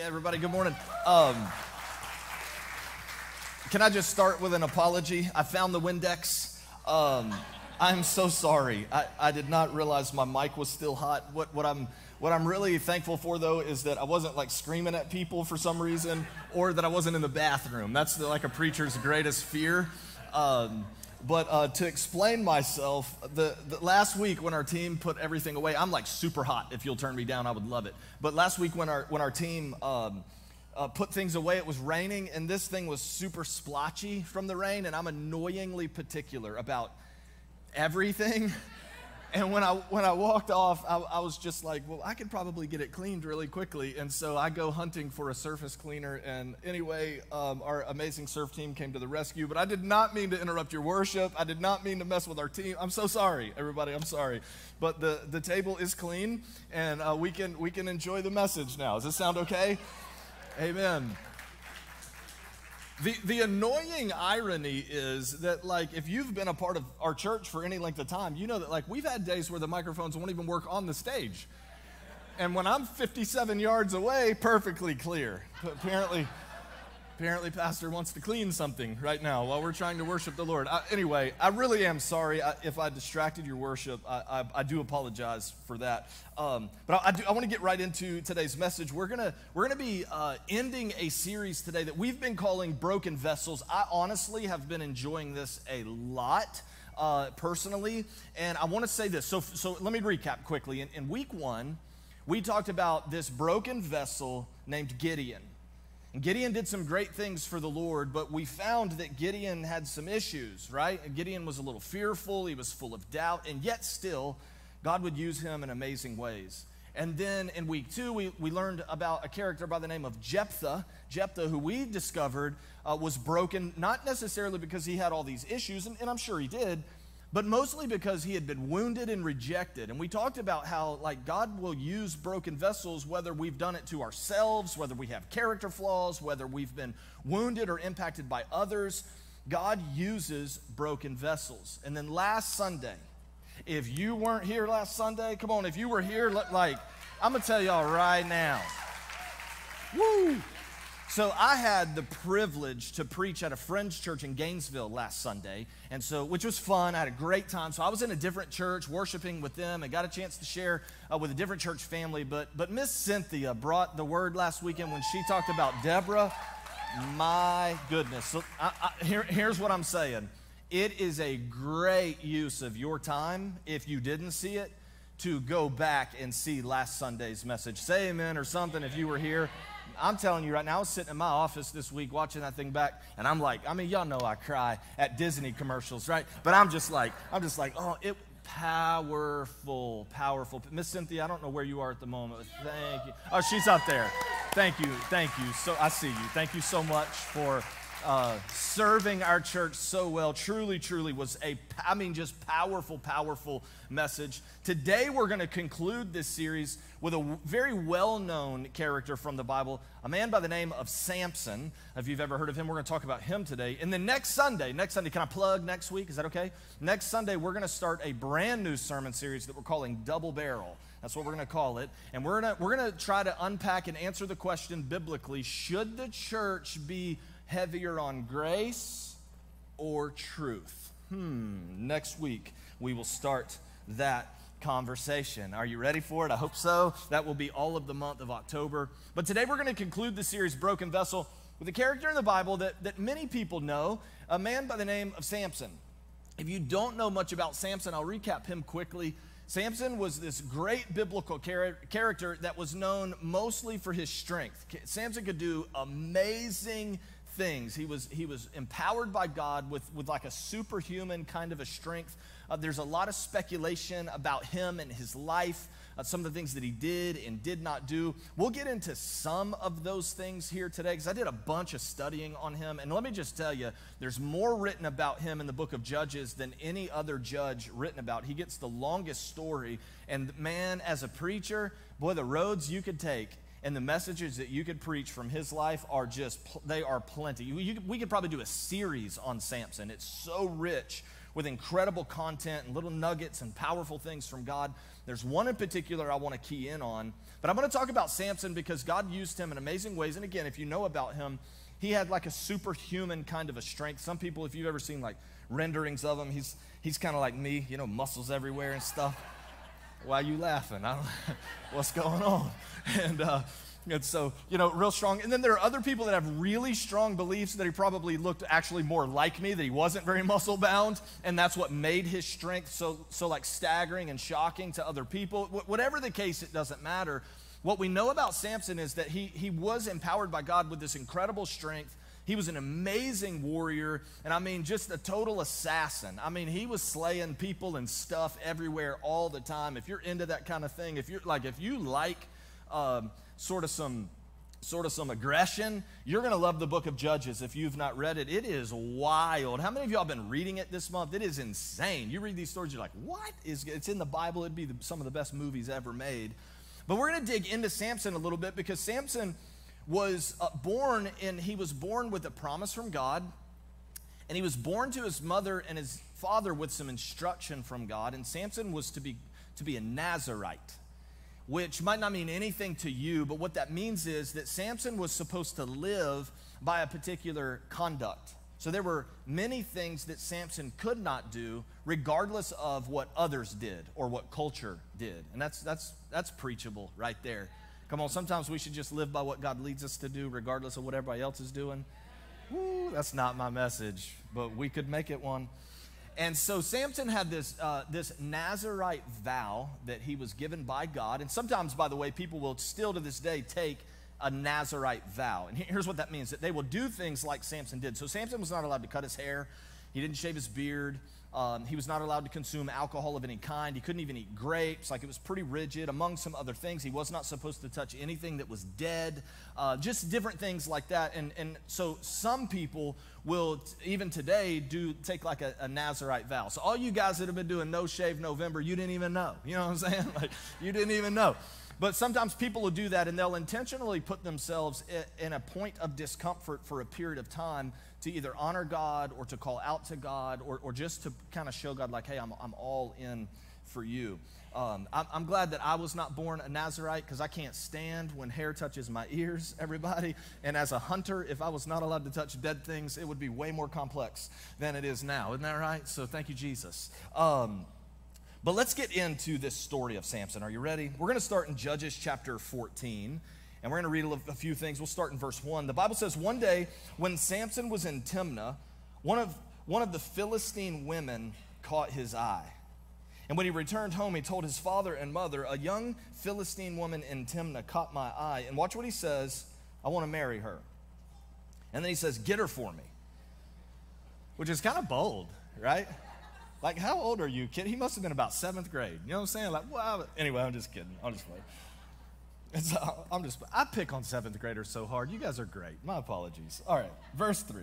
Everybody, good morning. Can I just start with an apology? I found the Windex. I'm so sorry. I did not realize my mic was still hot. What I'm really thankful for, though, is that I wasn't like screaming at people for some reason, or that I wasn't in the bathroom. That's like a preacher's greatest fear. But to explain myself, the last week when our team put everything away, I'm like super hot. If you'll turn me down, I would love it. But last week when our team put things away, it was raining, and this thing was super splotchy from the rain, and I'm annoyingly particular about everything. And when I walked off, I was just like, well, I could probably get it cleaned really quickly. And so I go hunting for a surface cleaner. And anyway, our amazing surf team came to the rescue. But I did not mean to interrupt your worship. I did not mean to mess with our team. I'm so sorry, everybody. I'm sorry. But the table is clean, and we can enjoy the message now. Does this sound okay? Amen. The annoying irony is that, like, if you've been a part of our church for any length of time, you know that, like, we've had days where the microphones won't even work on the stage. And when I'm 57 yards away, perfectly clear. Apparently, Pastor wants to clean something right now while we're trying to worship the Lord. Anyway, I really am sorry if I distracted your worship. I do apologize for that. But I want to get right into today's message. We're gonna be ending a series today that we've been calling Broken Vessels. I honestly have been enjoying this a lot personally, and I want to say this. So let me recap quickly. In week 1, we talked about this broken vessel named Gideon. Gideon did some great things for the Lord, but we found that Gideon had some issues, right? Gideon was a little fearful, he was full of doubt, and yet still, God would use him in amazing ways. And then in week 2, we learned about a character by the name of Jephthah. Jephthah, who we discovered was broken, not necessarily because he had all these issues, and I'm sure he did, but mostly because he had been wounded and rejected. And we talked about how, like, God will use broken vessels, whether we've done it to ourselves, whether we have character flaws, whether we've been wounded or impacted by others. God uses broken vessels. And then last Sunday, if you weren't here last Sunday, come on, if you were here, like, I'm going to tell y'all right now. Woo! So I had the privilege to preach at a friend's church in Gainesville last Sunday, and so, which was fun. I had a great time. So I was in a different church worshiping with them and got a chance to share with a different church family. But Miss Cynthia brought the word last weekend when she talked about Deborah. My goodness. So here's what I'm saying. It is a great use of your time, if you didn't see it, to go back and see last Sunday's message. Say amen or something if you were here. I'm telling you right now, I was sitting in my office this week watching that thing back, and I'm like, I mean, y'all know I cry at Disney commercials, right? But I'm just like, oh, it powerful. Miss Cynthia, I don't know where you are at the moment. Thank you. Oh, she's up there. Thank you. So I see you. Thank you so much for serving our church so well. Truly was just powerful message. Today we're going to conclude this series with a very well-known character from the Bible, a man by the name of Samson. If you've ever heard of him, we're going to talk about him today. And then next Sunday, can I plug next week? Is that okay? Next Sunday, we're going to start a brand new sermon series that we're calling Double Barrel. That's what we're going to call it. And we're going to try to unpack and answer the question biblically, should the church be heavier on grace or truth? Next week, we will start that conversation. Are you ready for it? I hope so. That will be all of the month of October. But today we're going to conclude the series Broken Vessel with a character in the Bible that many people know, a man by the name of Samson. If you don't know much about Samson, I'll recap him quickly. Samson was this great biblical character that was known mostly for his strength. Samson could do amazing things. He was empowered by God with like a superhuman kind of a strength. There's a lot of speculation about him and his life, some of the things that he did and did not do. We'll get into some of those things here today because I did a bunch of studying on him. And let me just tell you, there's more written about him in the book of Judges than any other judge written about. He gets the longest story. And man, as a preacher, boy, the roads you could take and the messages that you could preach from his life are they are plenty. We could probably do a series on Samson. It's so rich with incredible content and little nuggets and powerful things from God. There's one in particular I want to key in on, but I'm going to talk about Samson because God used him in amazing ways. And again, if you know about him, he had like a superhuman kind of a strength. Some people, if you've ever seen like renderings of him, he's kind of like me, you know, muscles everywhere and stuff. Why are you laughing? I don't know what's going on. And so, you know, real strong. And then there are other people that have really strong beliefs that he probably looked actually more like me, that he wasn't very muscle bound, and that's what made his strength so like staggering and shocking to other people. Whatever the case, it doesn't matter. What we know about Samson is that he was empowered by God with this incredible strength. He was an amazing warrior, and I mean, just a total assassin. I mean, he was slaying people and stuff everywhere all the time. If you're into that kind of thing, if you like sort of some aggression, you're going to love the book of Judges if you've not read it. It is wild. How many of y'all have been reading it this month? It is insane. You read these stories, you're like, what? It's in the Bible. It'd be some of the best movies ever made. But we're going to dig into Samson a little bit because Samson was he was born with a promise from God, and he was born to his mother and his father with some instruction from God, and Samson was to be a Nazarite, which might not mean anything to you, but what that means is that Samson was supposed to live by a particular conduct. So there were many things that Samson could not do regardless of what others did or what culture did, and that's preachable right there. Come on, sometimes we should just live by what God leads us to do regardless of what everybody else is doing. Woo, that's not my message, but we could make it one. And so Samson had this Nazarite vow that he was given by God. And sometimes, by the way, people will still to this day take a Nazarite vow. And here's what that means, that they will do things like Samson did. So Samson was not allowed to cut his hair. He didn't shave his beard. He was not allowed to consume alcohol of any kind. He couldn't even eat grapes. Like, it was pretty rigid. Among some other things, he was not supposed to touch anything that was dead. Just different things like that. And so some people will, even today, take like a Nazarite vow. So all you guys that have been doing No Shave November, you didn't even know. You know what I'm saying? Like, you didn't even know. But sometimes people will do that, and they'll intentionally put themselves in a point of discomfort for a period of time to either honor God or to call out to God or just to kind of show God, like, hey, I'm all in for you. I'm glad that I was not born a Nazarite, because I can't stand when hair touches my ears, everybody. And as a hunter, if I was not allowed to touch dead things, it would be way more complex than it is now. Isn't that right? So thank you, Jesus. But let's get into this story of Samson. Are you ready? We're going to start in Judges chapter 14, and we're going to read a few things. We'll start in verse 1. The Bible says, one day when Samson was in Timnah, one of the Philistine women caught his eye. And when he returned home, he told his father and mother, a young Philistine woman in Timnah caught my eye. And watch what he says, I want to marry her. And then he says, get her for me, which is kind of bold, right? Like, how old are you, kid? He must have been about 7th grade. You know what I'm saying? Like, wow. Anyway, I'm just kidding. I'm just playing. I pick on 7th graders so hard. You guys are great. My apologies. All right, verse 3.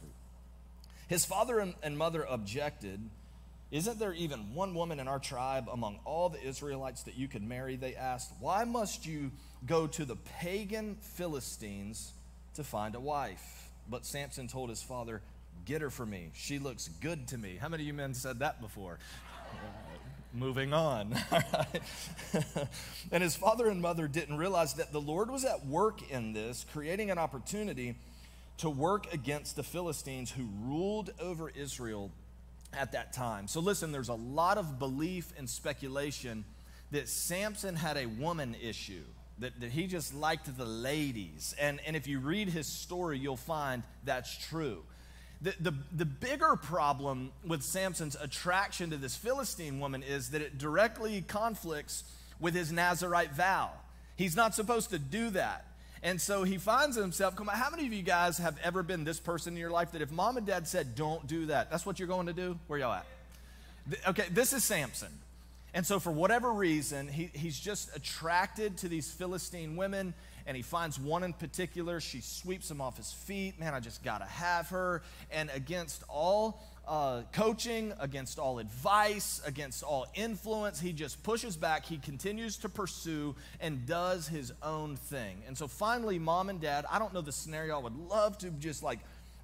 His father and mother objected. Isn't there even one woman in our tribe among all the Israelites that you could marry? They asked. Why must you go to the pagan Philistines to find a wife? But Samson told his father, get her for me. She looks good to me. How many of you men said that before? Moving on. And his father and mother didn't realize that the Lord was at work in this, creating an opportunity to work against the Philistines who ruled over Israel at that time. So listen, there's a lot of belief and speculation that Samson had a woman issue, that he just liked the ladies. And if you read his story, you'll find that's true. The bigger problem with Samson's attraction to this Philistine woman is that it directly conflicts with his Nazarite vow. He's not supposed to do that. And so he finds himself, come on, how many of you guys have ever been this person in your life that if mom and dad said, don't do that, that's what you're going to do? Where y'all at? Okay, this is Samson. And so for whatever reason, he's just attracted to these Philistine women, and he finds one in particular. She sweeps him off his feet. Man, I just got to have her. And against all coaching, against all advice, against all influence, he just pushes back. He continues to pursue and does his own thing. And so finally, mom and dad, I don't know the scenario, I would love to just like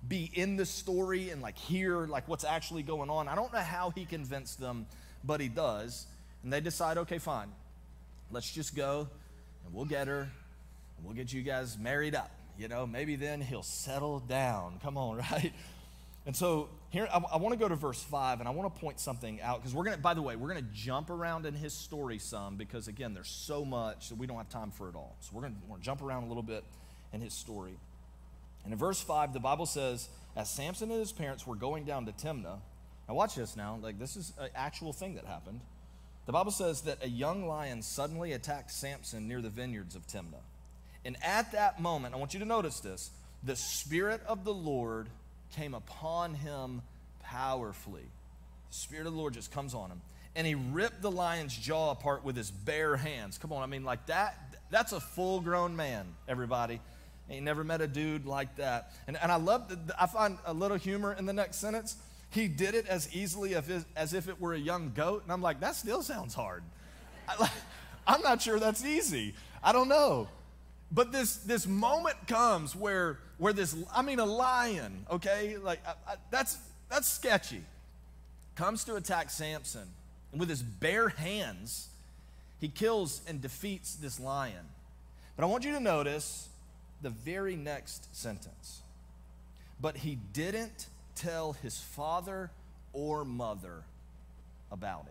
be in the story and like hear like what's actually going on. I don't know how he convinced them, but he does. And they decide, okay, fine, let's just go and we'll get her and we'll get you guys married up. You know, maybe then he'll settle down. Come on, right? And so here, I want to go to verse 5, and I want to point something out, because we're going to, by the way, we're going to jump around in his story some, because again, there's so much that we don't have time for it all. So we're going to jump around a little bit in his story. And in verse 5, the Bible says, as Samson and his parents were going down to Timnah, now watch this now, like this is an actual thing that happened. The Bible says that a young lion suddenly attacked Samson near the vineyards of Timnah. And at that moment, I want you to notice this, the Spirit of the Lord came upon him powerfully. The Spirit of the Lord just comes on him. And he ripped the lion's jaw apart with his bare hands. Come on, I mean, like that's a full-grown man, everybody. Ain't never met a dude like that. And I love, I find a little humor in the next sentence. He did it as easily as if it were a young goat. And I'm like, that still sounds hard. I'm not sure that's easy. I don't know. But this moment comes where this, I mean, a lion, okay, like that's sketchy, comes to attack Samson, and with his bare hands, he kills and defeats this lion. But I want you to notice the very next sentence. But he didn't tell his father or mother about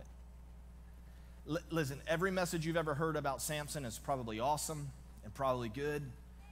it. Listen, every message you've ever heard about Samson is probably awesome and probably good.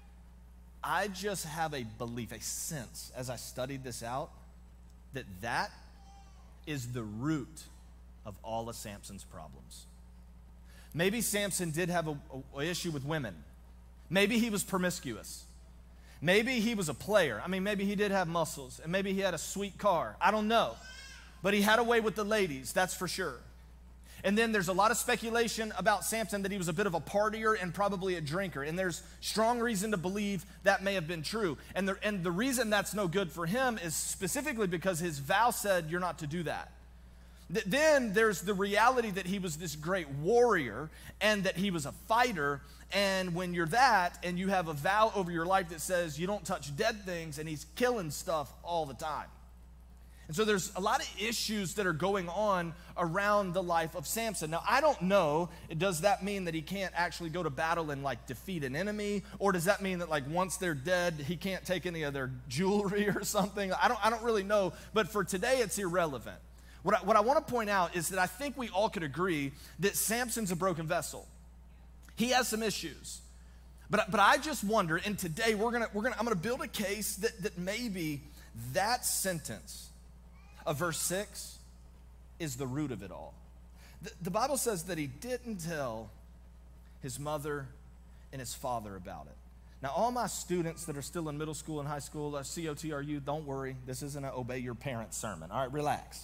I just have a belief, a sense, as I studied this out, that is the root of all of Samson's problems. Maybe Samson did have an issue with women. Maybe he was promiscuous. Maybe he was a player. I mean, maybe he did have muscles, and maybe he had a sweet car. I don't know. But he had a way with the ladies, that's for sure. And then there's a lot of speculation about Samson that he was a bit of a partier and probably a drinker. And there's strong reason to believe that may have been true. And the reason that's no good for him is specifically because his vow said you're not to do that. Then there's the reality that he was this great warrior and that he was a fighter. And when you're that and you have a vow over your life that says you don't touch dead things, and he's killing stuff all the time. And so there's a lot of issues that are going on around the life of Samson. Now, I don't know, does that mean that he can't actually go to battle and like defeat an enemy? Or does that mean that like once they're dead, he can't take any of their jewelry or something? I don't really know, but for today, it's irrelevant. What I want to point out is that I think we all could agree that Samson's a broken vessel. He has some issues. But I just wonder, and today I'm gonna build a case that maybe that sentence of verse 6 is the root of it all. The Bible says that he didn't tell his mother and his father about it. Now, all my students that are still in middle school and high school, COTRU, don't worry. This isn't an obey your parents sermon. All right, relax.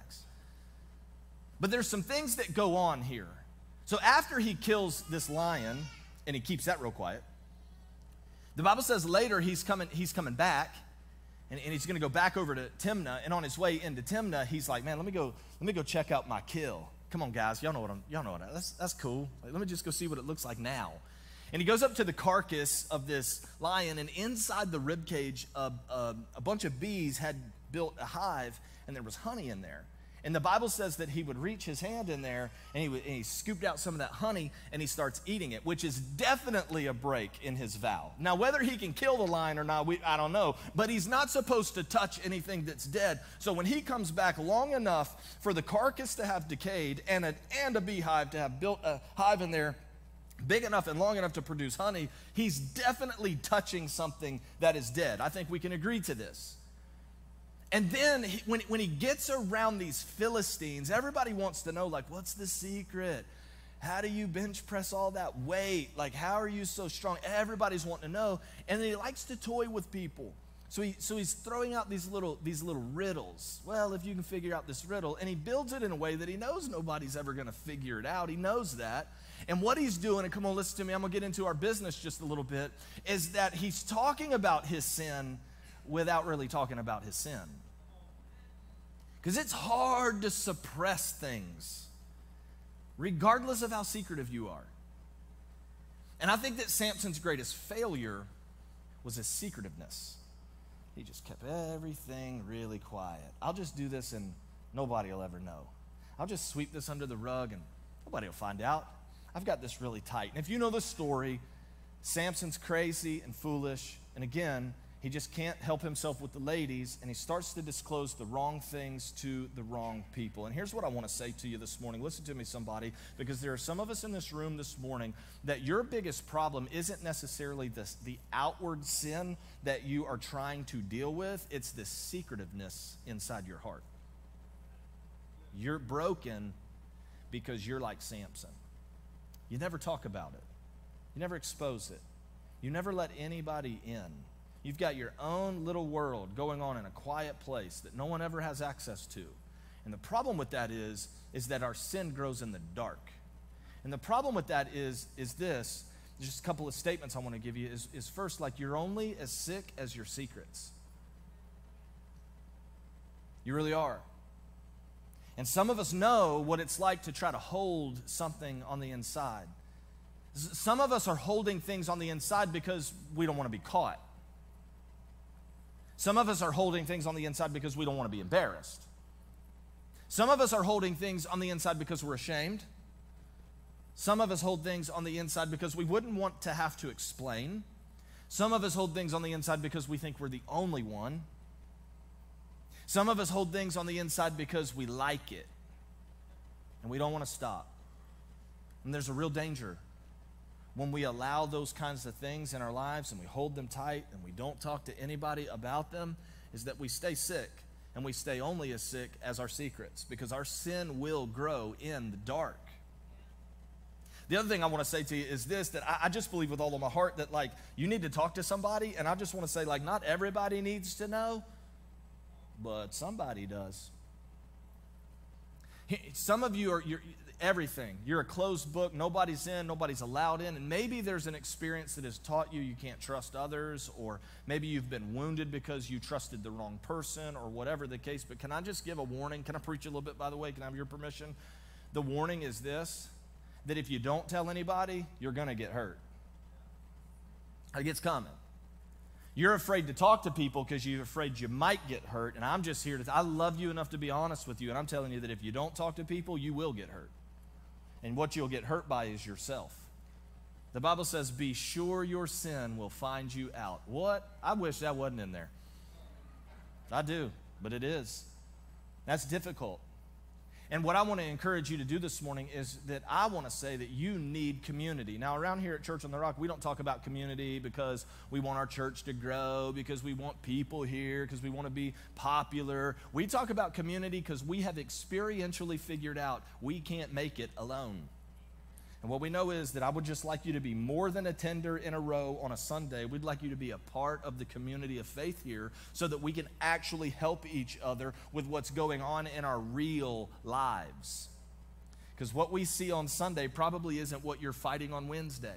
But there's some things that go on here. So after he kills this lion, and he keeps that real quiet, the Bible says later he's coming back, and he's going to go back over to Timnah, and on his way into Timnah, he's like, man, let me go check out my kill. Come on, guys, y'all know that's cool. Like, let me just go see what it looks like now. And he goes up to the carcass of this lion, and inside the rib cage, a bunch of bees had built a hive, and there was honey in there. And the Bible says that he would reach his hand in there, and he scooped out some of that honey, and he starts eating it, which is definitely a break in his vow. Now, whether he can kill the lion or not, I don't know, but he's not supposed to touch anything that's dead. So when he comes back long enough for the carcass to have decayed and a beehive to have built a hive in there, big enough and long enough to produce honey, he's definitely touching something that is dead. I think we can agree to this. And then when he gets around these Philistines, everybody wants to know, like, what's the secret? How do you bench press all that weight? Like, how are you so strong? Everybody's wanting to know. And then he likes to toy with people. So he's throwing out these little riddles. Well, if you can figure out this riddle. And he builds it in a way that he knows nobody's ever going to figure it out. He knows that. And what he's doing, and come on, listen to me, I'm going to get into our business just a little bit, is that he's talking about his sin without really talking about his sin. Because it's hard to suppress things, regardless of how secretive you are. And I think that Samson's greatest failure was his secretiveness. he just kept everything really quiet. I'll just do this and nobody will ever know. I'll just sweep this under the rug and nobody will find out. I've got this really tight. And if you know the story, Samson's crazy and foolish. And again, he just can't help himself with the ladies, and he starts to disclose the wrong things to the wrong people. And here's what I want to say to you this morning. Listen to me, somebody, because there are some of us in this room this morning that your biggest problem isn't necessarily the outward sin that you are trying to deal with. It's the secretiveness inside your heart. You're broken because you're like Samson. You never talk about it. You never expose it. You never let anybody in. You've got your own little world going on in a quiet place that no one ever has access to. And the problem with that is that our sin grows in the dark. And the problem with that is this, just a couple of statements I want to give you, is first, like, you're only as sick as your secrets. You really are. And some of us know what it's like to try to hold something on the inside. Some of us are holding things on the inside because we don't want to be caught. Some of us are holding things on the inside because we don't want to be embarrassed. Some of us are holding things on the inside because we're ashamed. Some of us hold things on the inside because we wouldn't want to have to explain. Some of us hold things on the inside because we think we're the only one. Some of us hold things on the inside because we like it and we don't want to stop. And there's a real danger when we allow those kinds of things in our lives and we hold them tight and we don't talk to anybody about them, is that we stay sick, and we stay only as sick as our secrets, because our sin will grow in the dark. The other thing I want to say to you is this, that I just believe with all of my heart that, like, you need to talk to somebody, and I just want to say, like, not everybody needs to know, but somebody does. Some of you you're everything. You're a closed book. Nobody's in. Nobody's allowed in. And maybe there's an experience that has taught you can't trust others, or maybe you've been wounded because you trusted the wrong person, or whatever the case. But can I just give a warning? Can I preach a little bit, by the way? Can I have your permission? The warning is this, that if you don't tell anybody, you're going to get hurt. Like, it's coming. You're afraid to talk to people because you're afraid you might get hurt. And I'm just here I love you enough to be honest with you. And I'm telling you that if you don't talk to people, you will get hurt. And what you'll get hurt by is yourself. The Bible says, be sure your sin will find you out. What? I wish that wasn't in there. I do, but it is. That's difficult. And what I want to encourage you to do this morning is that I want to say that you need community. Now, around here at Church on the Rock, we don't talk about community because we want our church to grow, because we want people here, because we want to be popular. We talk about community because we have experientially figured out we can't make it alone. And what we know is that I would just like you to be more than a tender in a row on a Sunday. We'd like you to be a part of the community of faith here so that we can actually help each other with what's going on in our real lives. Because what we see on Sunday probably isn't what you're fighting on Wednesday.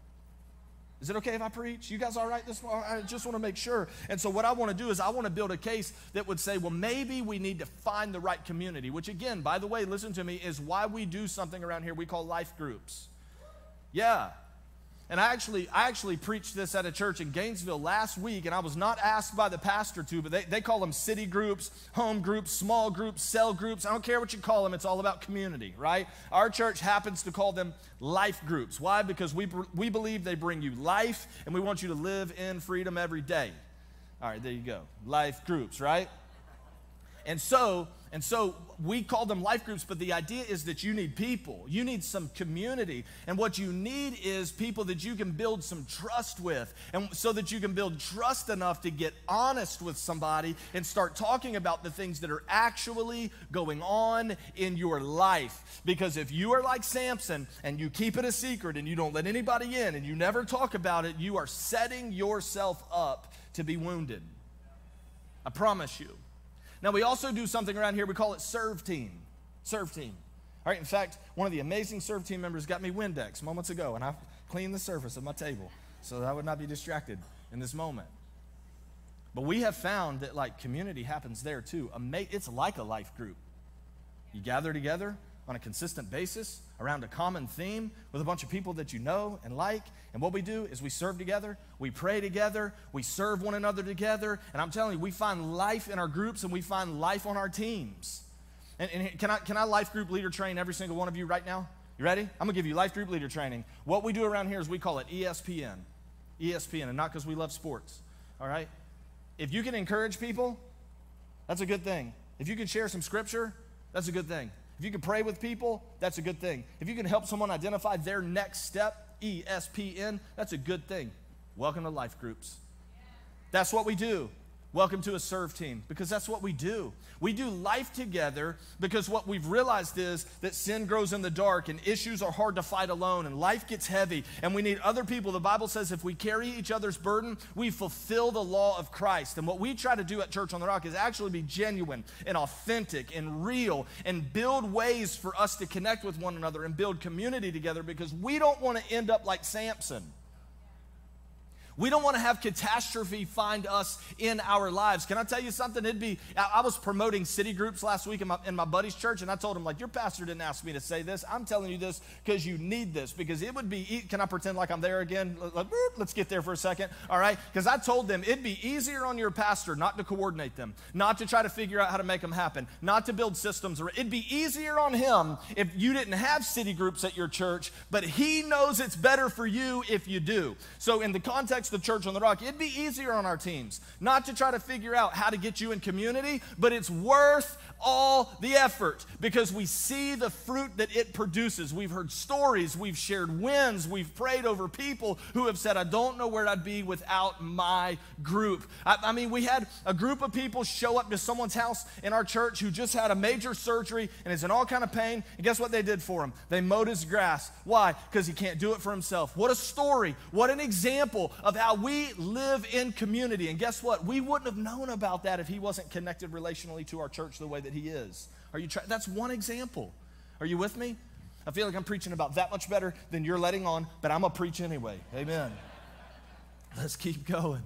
Is it okay if I preach? You guys all right this morning? I just want to make sure. And so what I want to do is I want to build a case that would say, well, maybe we need to find the right community, which again, by the way, listen to me, is why we do something around here we call life groups. Yeah. And I actually preached this at a church in Gainesville last week, and I was not asked by the pastor to, but they call them city groups, home groups, small groups, cell groups. I don't care what you call them. It's all about community, right? Our church happens to call them life groups. Why? Because we believe they bring you life, and we want you to live in freedom every day. All right, there you go. Life groups, right? And so we call them life groups, but the idea is that you need people. You need some community. And what you need is people that you can build some trust with. And so that you can build trust enough to get honest with somebody and start talking about the things that are actually going on in your life. Because if you are like Samson and you keep it a secret and you don't let anybody in and you never talk about it, you are setting yourself up to be wounded. I promise you. Now, we also do something around here. We call it Serve Team. Serve Team. All right, in fact, one of the amazing Serve Team members got me Windex moments ago, and I cleaned the surface of my table so that I would not be distracted in this moment. But we have found that, like, community happens there, too. It's like a life group. You gather together, on a consistent basis around a common theme with a bunch of people that you know and like. And what we do is we serve together, we pray together, we serve one another together. And I'm telling you, we find life in our groups and we find life on our teams. And can I life group leader train every single one of you right now? You ready? I'm gonna give you life group leader training. What we do around here is we call it ESPN. ESPN, and not because we love sports, all right? If you can encourage people, that's a good thing. If you can share some scripture, that's a good thing. If you can pray with people, that's a good thing. If you can help someone identify their next step, ESPN, that's a good thing. Welcome to life groups. That's what we do. Welcome to a serve team, because that's what we do. We do life together because what we've realized is that sin grows in the dark and issues are hard to fight alone and life gets heavy and we need other people. The Bible says if we carry each other's burden, we fulfill the law of Christ. And what we try to do at Church on the Rock is actually be genuine and authentic and real and build ways for us to connect with one another and build community together, because we don't want to end up like Samson. We don't want to have catastrophe find us in our lives. Can I tell you something? I was promoting city groups last week in my buddy's church, and I told him, like, your pastor didn't ask me to say this. I'm telling you this because you need this, because it would be, can I pretend like I'm there again? Let's get there for a second, all right? Because I told them it'd be easier on your pastor not to coordinate them, not to try to figure out how to make them happen, not to build systems. It'd be easier on him if you didn't have city groups at your church, but he knows it's better for you if you do. So in the context of Church on the Rock, it'd be easier on our teams not to try to figure out how to get you in community, but it's worth all the effort because we see the fruit that it produces. We've heard stories, we've shared wins, we've prayed over people who have said, I don't know where I'd be without my group. I mean, we had a group of people show up to someone's house in our church who just had a major surgery and is in all kind of pain, and guess what they did for him? They mowed his grass. Why? Because he can't do it for himself. What a story. What an example of how we live in community. And guess what? We wouldn't have known about that if he wasn't connected relationally to our church the way that he is. That's one example. Are you with me? I feel like I'm preaching about that much better than you're letting on, but I'm going to preach anyway. Amen. Let's keep going.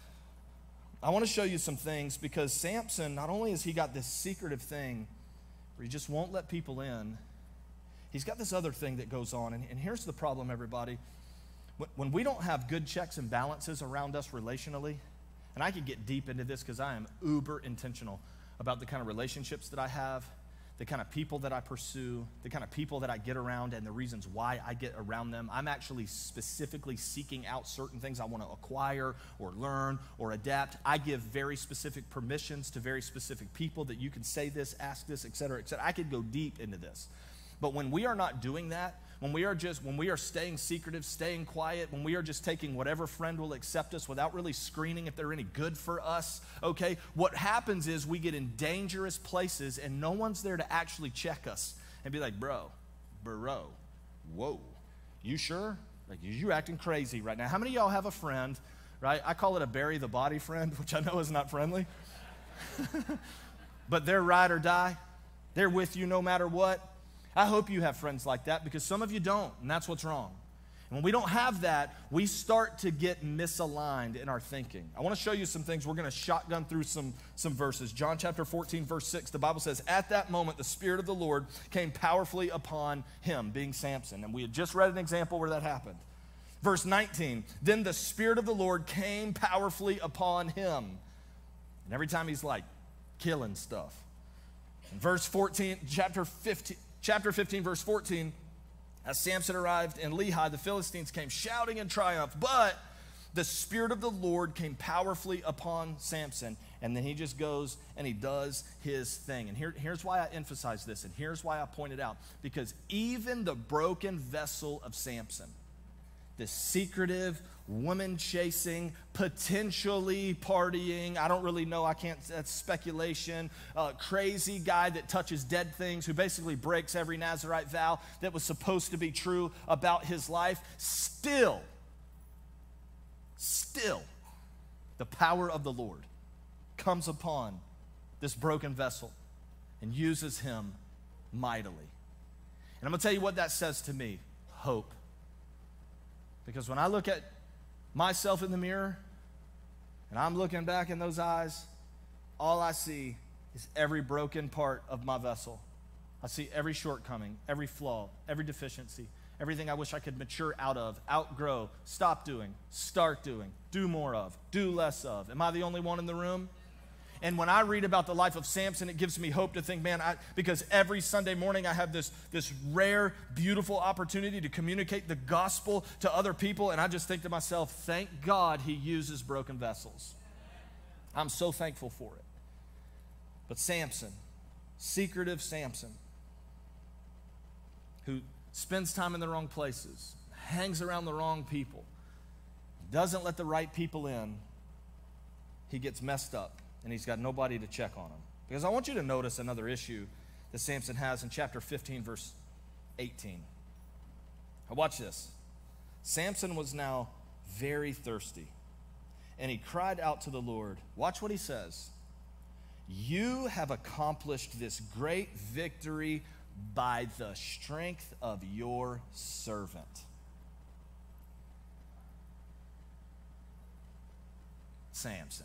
I want to show you some things because Samson, not only has he got this secretive thing where he just won't let people in, he's got this other thing that goes on. And here's the problem, everybody. When we don't have good checks and balances around us relationally, and I could get deep into this because I am uber intentional about the kind of relationships that I have, the kind of people that I pursue, the kind of people that I get around, and the reasons why I get around them. I'm actually specifically seeking out certain things I want to acquire or learn or adapt. I give very specific permissions to very specific people that you can say this, ask this, et cetera, et cetera. I could go deep into this. But when we are not doing that, when we are staying secretive, staying quiet, when we are just taking whatever friend will accept us without really screening if they're any good for us, okay, what happens is we get in dangerous places and no one's there to actually check us and be like, bro, whoa, you sure? Like, you acting crazy right now. How many of y'all have a friend, right? I call it a bury the body friend, which I know is not friendly. But they're ride or die. They're with you no matter what. I hope you have friends like that because some of you don't, and that's what's wrong. And when we don't have that, we start to get misaligned in our thinking. I want to show you some things. We're going to shotgun through some verses. John chapter 14, verse 6, the Bible says, at that moment, the Spirit of the Lord came powerfully upon him, being Samson. And we had just read an example where that happened. Verse 19, then the Spirit of the Lord came powerfully upon him. And every time he's like killing stuff. In verse 14, Chapter 15, verse 14, as Samson arrived in Lehi, the Philistines came shouting in triumph, but the Spirit of the Lord came powerfully upon Samson, and then he just goes and he does his thing. And here's why I emphasize this, and here's why I point it out, because even the broken vessel of Samson, this secretive, woman-chasing, potentially partying, I don't really know, that's speculation, crazy guy that touches dead things, who basically breaks every Nazirite vow that was supposed to be true about his life, still, the power of the Lord comes upon this broken vessel and uses him mightily. And I'm going to tell you what that says to me, hope. Because when I look at myself in the mirror and I'm looking back in those eyes, all I see is every broken part of my vessel. I see every shortcoming, every flaw, every deficiency, everything I wish I could mature out of, outgrow, stop doing, start doing, do more of, do less of. Am I the only one in the room? And when I read about the life of Samson, it gives me hope to think, man, because every Sunday morning I have this rare, beautiful opportunity to communicate the gospel to other people, and I just think to myself, thank God he uses broken vessels. I'm so thankful for it. But Samson, secretive Samson, who spends time in the wrong places, hangs around the wrong people, doesn't let the right people in, he gets messed up. And he's got nobody to check on him. Because I want you to notice another issue that Samson has in chapter 15, verse 18. Now watch this. Samson was now very thirsty, and he cried out to the Lord. Watch what he says. You have accomplished this great victory by the strength of your servant. Samson,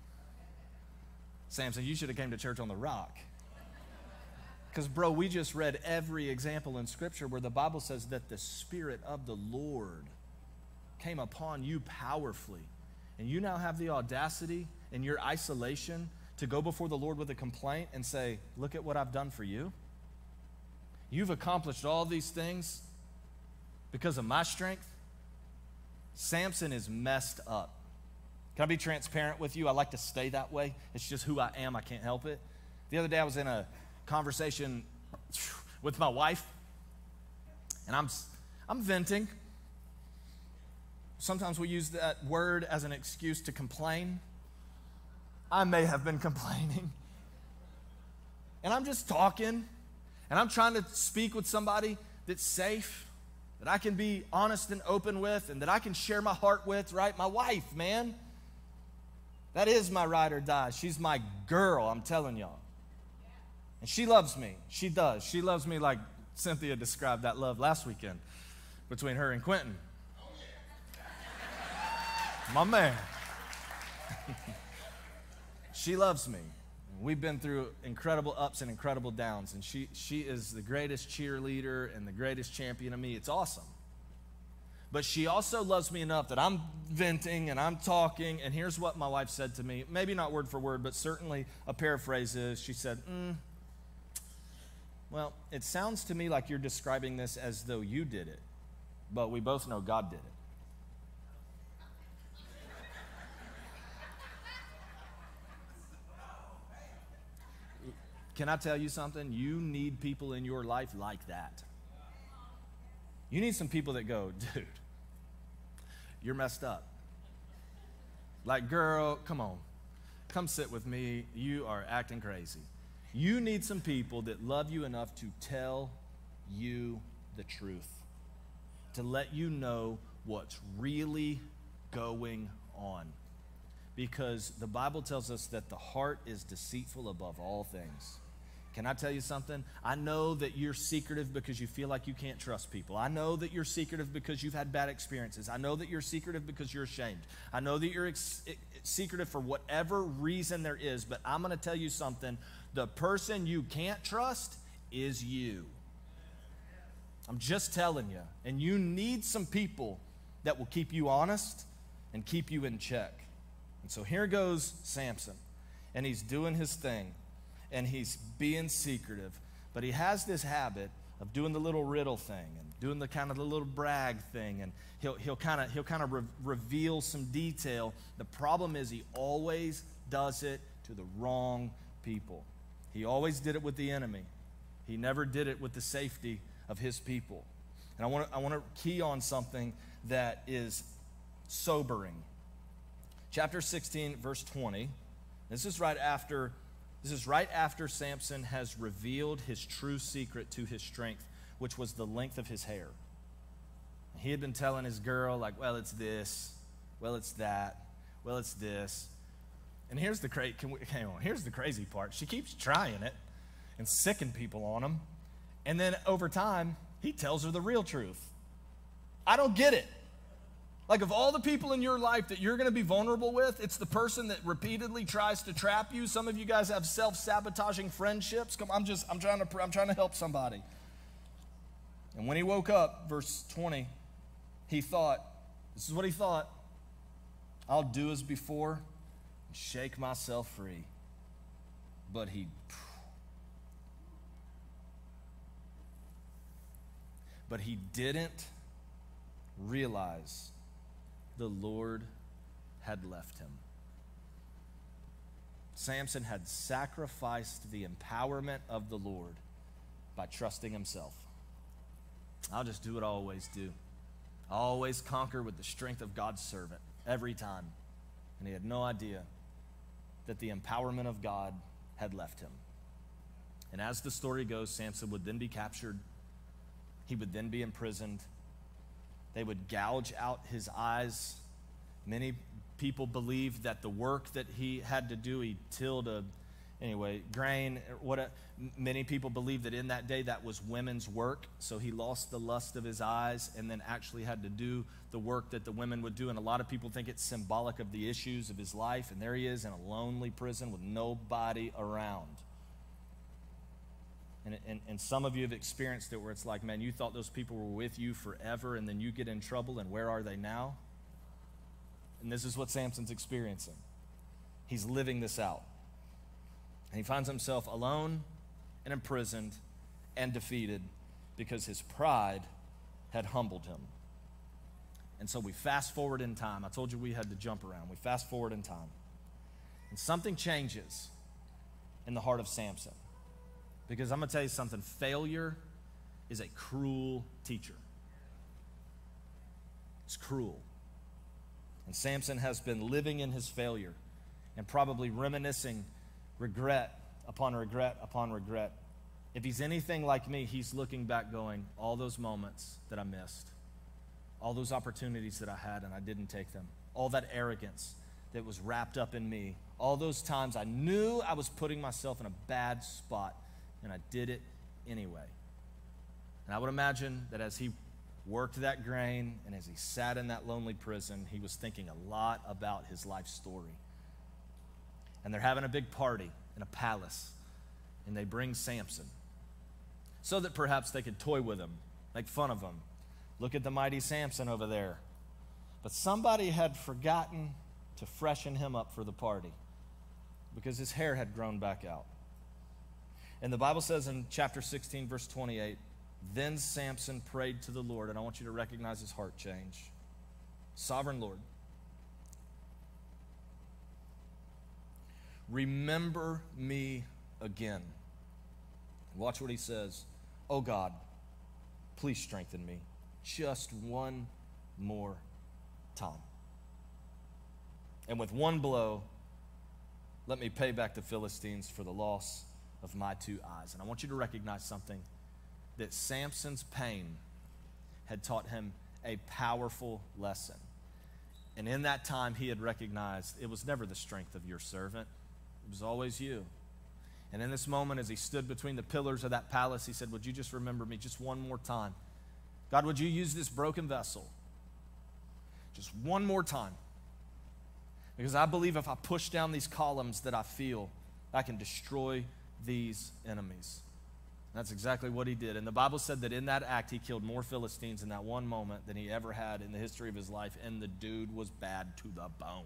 you should have came to church on the rock. Because, bro, we just read every example in Scripture where the Bible says that the Spirit of the Lord came upon you powerfully. And you now have the audacity in your isolation to go before the Lord with a complaint and say, look at what I've done for you. You've accomplished all these things because of my strength. Samson is messed up. Can I be transparent with you? I like to stay that way. It's just who I am. I can't help it. The other day I was in a conversation with my wife, and I'm venting. Sometimes we use that word as an excuse to complain. I may have been complaining. And I'm just talking, and I'm trying to speak with somebody that's safe, that I can be honest and open with, and that I can share my heart with, right? My wife, man. That is my ride or die. She's my girl, I'm telling y'all. And she loves me. She does. She loves me like Cynthia described that love last weekend between her and Quentin. My man. She loves me. We've been through incredible ups and incredible downs, and she is the greatest cheerleader and the greatest champion of me. It's awesome. But she also loves me enough that I'm venting and I'm talking, and here's what my wife said to me. Maybe not word for word, but certainly a paraphrase is, she said, well, it sounds to me like you're describing this as though you did it, but we both know God did it. Can I tell you something? You need people in your life like that. You need some people that go, dude, you're messed up. Like, girl, come on. Come sit with me. You are acting crazy. You need some people that love you enough to tell you the truth, to let you know what's really going on. Because the Bible tells us that the heart is deceitful above all things. Can I tell you something? I know that you're secretive because you feel like you can't trust people. I know that you're secretive because you've had bad experiences. I know that you're secretive because you're ashamed. I know that you're secretive for whatever reason there is, but I'm going to tell you something. The person you can't trust is you. I'm just telling you. And you need some people that will keep you honest and keep you in check. And so here goes Samson, and he's doing his thing. And he's being secretive, but he has this habit of doing the little riddle thing and doing the kind of the little brag thing, and he'll kind of reveal some detail. The problem is he always does it to the wrong people. He always did it with the enemy. He never did it with the safety of his people. And I want to key on something that is sobering. Chapter 16, verse 20. This is right after Samson has revealed his true secret to his strength, which was the length of his hair. He had been telling his girl, like, well, it's this, well, it's that, well, it's this. And here's the crazy part. She keeps trying it and sicking people on him. And then over time, he tells her the real truth. I don't get it. Like, of all the people in your life that you're going to be vulnerable with, it's the person that repeatedly tries to trap you. Some of you guys have self-sabotaging friendships. Come, I'm trying to help somebody. And when he woke up, verse 20, he thought, this is what he thought: I'll do as before and shake myself free. But he didn't realize the Lord had left him. Samson had sacrificed the empowerment of the Lord by trusting himself. I'll just do what I always do. I always conquer with the strength of God's servant every time. And he had no idea that the empowerment of God had left him. And as the story goes, Samson would then be captured. He would then be imprisoned. They would gouge out his eyes. Many people believed that the work that he had to do, he tilled grain. Many people believed that in that day that was women's work. So he lost the lust of his eyes and then actually had to do the work that the women would do. And a lot of people think it's symbolic of the issues of his life. And there he is in a lonely prison with nobody around. And some of you have experienced it where it's like, man, you thought those people were with you forever, and then you get in trouble, and where are they now? And this is what Samson's experiencing. He's living this out. And he finds himself alone and imprisoned and defeated because his pride had humbled him. And so we fast forward in time. I told you we had to jump around. We fast forward in time. And something changes in the heart of Samson. Because I'm going to tell you something, failure is a cruel teacher. It's cruel. And Samson has been living in his failure and probably reminiscing regret upon regret upon regret. If he's anything like me, he's looking back going, all those moments that I missed, all those opportunities that I had and I didn't take them, all that arrogance that was wrapped up in me, all those times I knew I was putting myself in a bad spot, and I did it anyway. And I would imagine that as he worked that grain and as he sat in that lonely prison, he was thinking a lot about his life story. And they're having a big party in a palace, and they bring Samson so that perhaps they could toy with him, make fun of him. Look at the mighty Samson over there. But somebody had forgotten to freshen him up for the party because his hair had grown back out. And the Bible says in chapter 16, verse 28, then Samson prayed to the Lord, and I want you to recognize his heart change. Sovereign Lord, remember me again. Watch what he says. Oh God, please strengthen me just one more time. And with one blow, let me pay back the Philistines for the loss of my two eyes. And I want you to recognize something, that Samson's pain had taught him a powerful lesson. And in that time, he had recognized it was never the strength of your servant. It was always you. And in this moment, as he stood between the pillars of that palace, he said, would you just remember me just one more time? God, would you use this broken vessel just one more time? Because I believe if I push down these columns that I feel, I can destroy these enemies. And that's exactly what he did. And the Bible said that in that act, he killed more Philistines in that one moment than he ever had in the history of his life. And the dude was bad to the bone.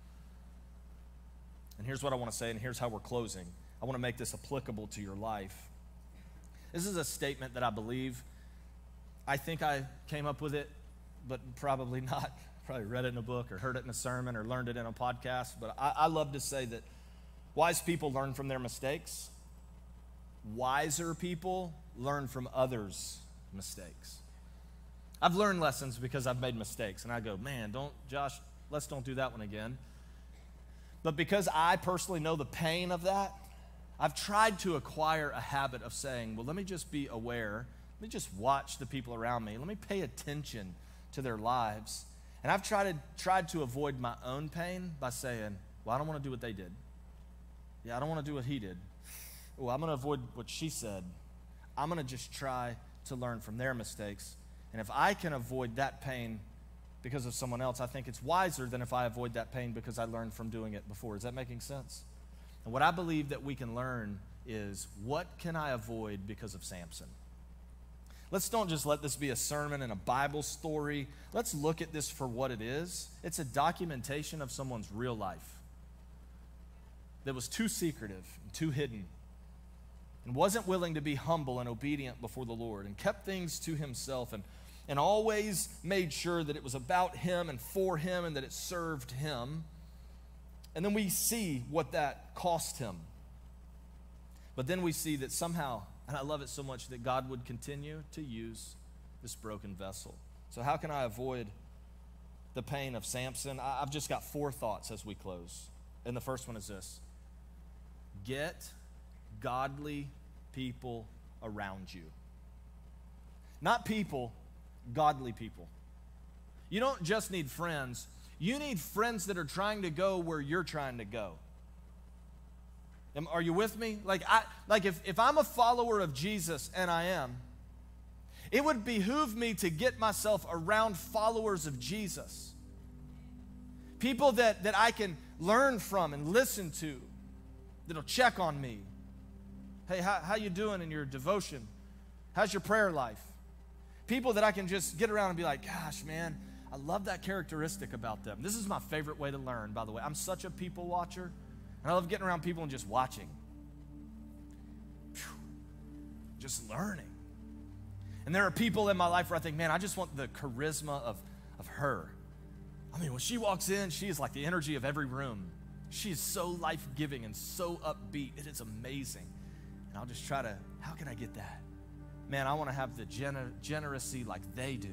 And here's what I want to say, and here's how we're closing. I want to make this applicable to your life. This is a statement that I believe. I think I came up with it, but probably not. Probably read it in a book or heard it in a sermon or learned it in a podcast. But I love to say that wise people learn from their mistakes. Wiser people learn from others' mistakes. I've learned lessons because I've made mistakes. And I go, man, let's don't do that one again. But because I personally know the pain of that, I've tried to acquire a habit of saying, well, let me just be aware. Let me just watch the people around me. Let me pay attention to their lives. And I've tried to avoid my own pain by saying, well, I don't want to do what they did. Yeah, I don't want to do what he did. Well, I'm going to avoid what she said. I'm going to just try to learn from their mistakes. And if I can avoid that pain, because of someone else, I think it's wiser than if I avoid that pain because I learned from doing it before. Is that making sense? And what I believe that we can learn is, what can I avoid because of Samson? Let's don't just let this be a sermon and a Bible story. Let's look at this for what it is. It's a documentation of someone's real life that was too secretive and too hidden, and wasn't willing to be humble and obedient before the Lord, and kept things to himself, and always made sure that it was about him and for him and that it served him. And then we see what that cost him. But then we see that somehow, and I love it so much, that God would continue to use this broken vessel. So how can I avoid the pain of Samson? I've just got 4 thoughts as we close. And the first one is this: get godly people around you. Not people, godly people. You don't just need friends. You need friends that are trying to go where you're trying to go. Are you with me? If I'm a follower of Jesus, and I am, it would behoove me to get myself around followers of Jesus. People that I can learn from and listen to, that'll check on me. Hey, how you doing in your devotion? How's your prayer life? People that I can just get around and be like, gosh, man, I love that characteristic about them. This is my favorite way to learn, by the way. I'm such a people watcher. And I love getting around people and just watching. Just learning. And there are people in my life where I think, man, I just want the charisma of her. I mean, when she walks in, she is like the energy of every room. She is so life-giving and so upbeat. It is amazing. And I'll just try to, how can I get that? Man, I want to have the generosity like they do.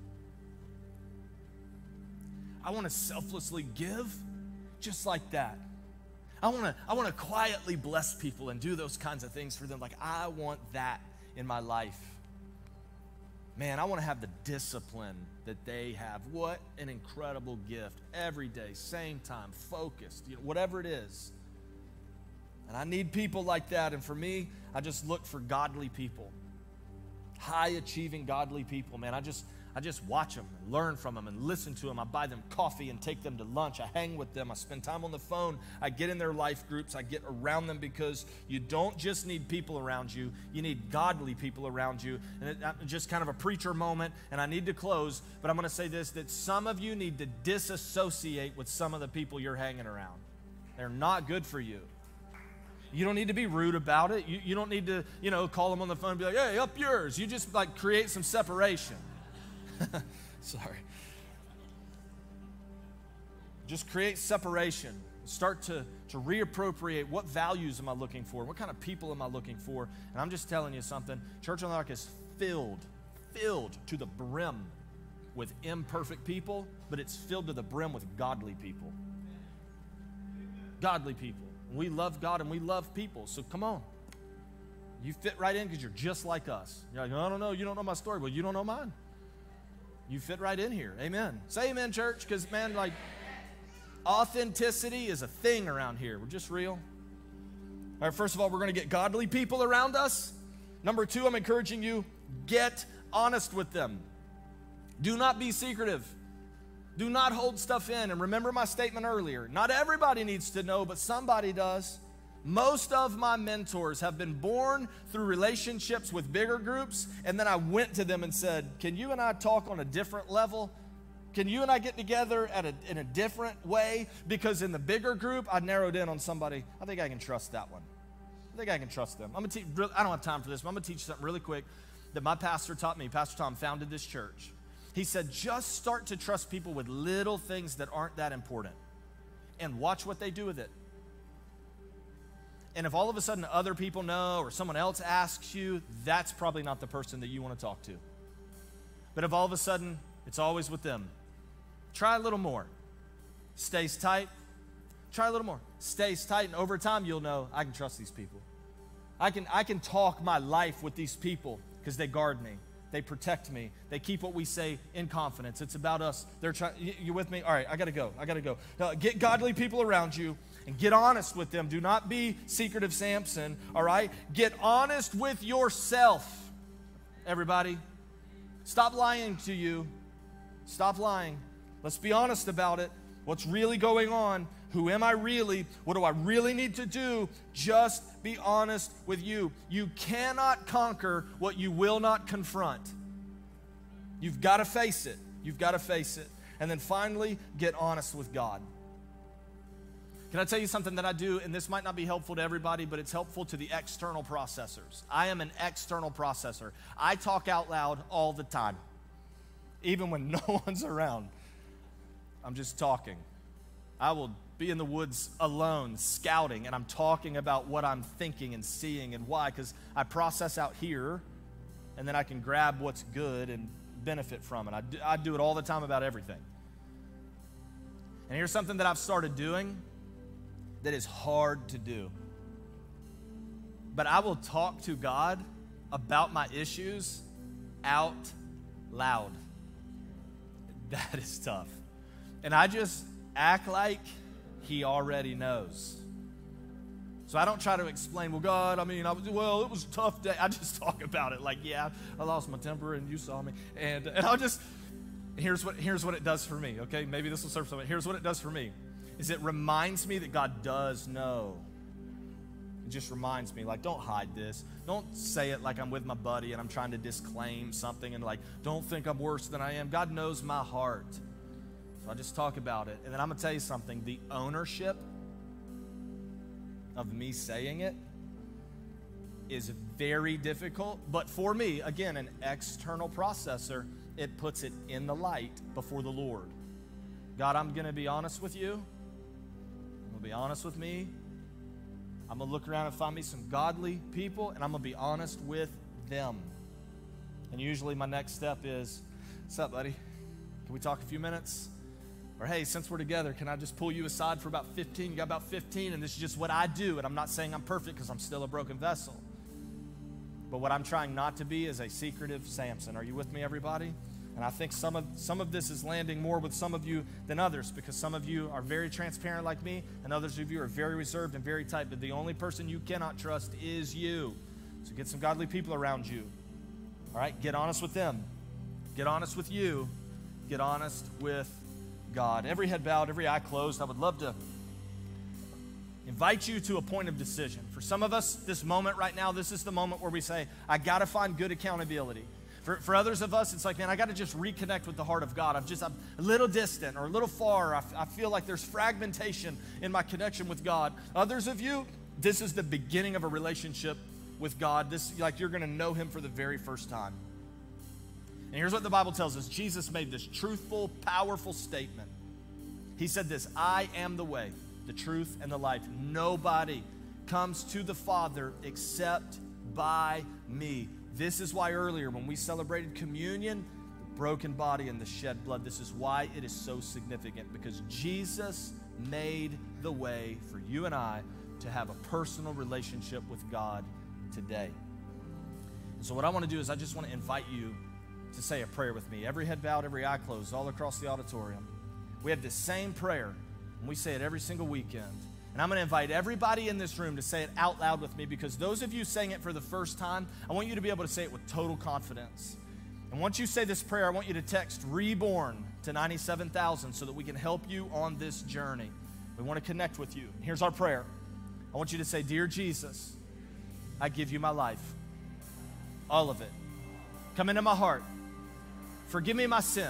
I want to selflessly give just like that. I want to quietly bless people and do those kinds of things for them. Like, I want that in my life. Man, I want to have the discipline that they have. What an incredible gift. Every day, same time, focused, whatever it is. And I need people like that. And for me, I just look for godly people. High-achieving godly people, man. I just watch them and learn from them and listen to them. I buy them coffee and take them to lunch. I hang with them. I spend time on the phone. I get in their life groups. I get around them, because you don't just need people around you. You need godly people around you. And just kind of a preacher moment, and I need to close, but I'm going to say this, that some of you need to disassociate with some of the people you're hanging around. They're not good for you. You don't need to be rude about it. You don't need to, call them on the phone and be like, hey, up yours. You just create some separation. Sorry. Just create separation. Start to reappropriate, what values am I looking for? What kind of people am I looking for? And I'm just telling you something. Church on the Ark is filled to the brim with imperfect people, but it's filled to the brim with godly people. Godly people. We love God and we love people, so come on. You fit right in because you're just like us. You're like, I don't know, you don't know my story. Well, you don't know mine. You fit right in here. Amen. Say amen, church, because, man, authenticity is a thing around here. We're just real. All right, first of all, we're going to get godly people around us. Number 2, I'm encouraging you, get honest with them. Do not be secretive. Do not hold stuff in. And remember my statement earlier. Not everybody needs to know, but somebody does. Most of my mentors have been born through relationships with bigger groups, and then I went to them and said, can you and I talk on a different level? Can you and I get together in a different way? Because in the bigger group, I narrowed in on somebody. I think I can trust that one. I think I can trust them. I don't have time for this, but I'm going to teach you something really quick that my pastor taught me. Pastor Tom founded this church. He said, just start to trust people with little things that aren't that important and watch what they do with it. And if all of a sudden other people know or someone else asks you, that's probably not the person that you want to talk to. But if all of a sudden it's always with them, try a little more. Stays tight. Try a little more. Stays tight, and over time you'll know, I can trust these people. I can talk my life with these people because they guard me. They protect me. They keep what we say in confidence. It's about us. They're trying. You with me? All right, I got to go. Now, get godly people around you and get honest with them. Do not be secretive Samson, all right? Get honest with yourself, everybody. Stop lying to you. Stop lying. Let's be honest about it. What's really going on? Who am I really? What do I really need to do? Just be honest with you. You cannot conquer what you will not confront. You've got to face it. You've got to face it. And then finally, get honest with God. Can I tell you something that I do? And this might not be helpful to everybody, but it's helpful to the external processors. I am an external processor. I talk out loud all the time, even when no one's around. I'm just talking. I will be in the woods alone, scouting, and I'm talking about what I'm thinking and seeing and why, because I process out here, and then I can grab what's good and benefit from it. I do it all the time about everything. And here's something that I've started doing that is hard to do. But I will talk to God about my issues out loud. That is tough. And I just act like He already knows. So I don't try to explain, well, God, it was a tough day. I just talk about it like, yeah, I lost my temper and you saw me. And I'll just, here's what it does for me, okay? Maybe this will serve someone. Here's what it does for me, is it reminds me that God does know. It just reminds me, like, don't hide this. Don't say it like I'm with my buddy and I'm trying to disclaim something and like, don't think I'm worse than I am. God knows my heart. So I just talk about it. And then I'm going to tell you something. The ownership of me saying it is very difficult. But for me, again, an external processor, it puts it in the light before the Lord. God, I'm going to be honest with you. I'm going to be honest with me. I'm going to look around and find me some godly people, and I'm going to be honest with them. And usually my next step is, what's up, buddy? Can we talk a few minutes? Or, hey, since we're together, can I just pull you aside for about 15? You got about 15, and this is just what I do. And I'm not saying I'm perfect because I'm still a broken vessel. But what I'm trying not to be is a secretive Samson. Are you with me, everybody? And I think some of this is landing more with some of you than others, because some of you are very transparent like me, and others of you are very reserved and very tight. But the only person you cannot trust is you. So get some godly people around you. All right? Get honest with them. Get honest with you. Get honest with God. Every head bowed, every eye closed. I would love to invite you to a point of decision. For some of us, this moment right now, this is the moment where we say, I got to find good accountability. For others of us, it's like, man, I got to just reconnect with the heart of God. I'm a little distant or a little far. I feel like there's fragmentation in my connection with God. Others of you, this is the beginning of a relationship with God. This, like, you're going to know Him for the very first time. And here's what the Bible tells us. Jesus made this truthful, powerful statement. He said this, I am the way, the truth, and the life. Nobody comes to the Father except by me. This is why earlier when we celebrated communion, the broken body and the shed blood, this is why it is so significant, because Jesus made the way for you and I to have a personal relationship with God today. And so what I want to do is I just want to invite you to say a prayer with me. Every head bowed, every eye closed, all across the auditorium. We have this same prayer, and we say it every single weekend. And I'm going to invite everybody in this room to say it out loud with me, because those of you saying it for the first time, I want you to be able to say it with total confidence. And once you say this prayer, I want you to text REBORN to 97,000 so that we can help you on this journey. We want to connect with you. Here's our prayer. I want you to say, Dear Jesus, I give you my life, all of it. Come into my heart. Forgive me my sin.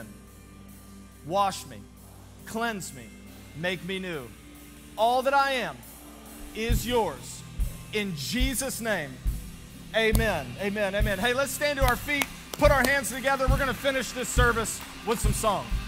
Wash me. Cleanse me. Make me new. All that I am is yours. In Jesus' name, amen, amen, amen. Hey, let's stand to our feet, put our hands together. We're going to finish this service with some song.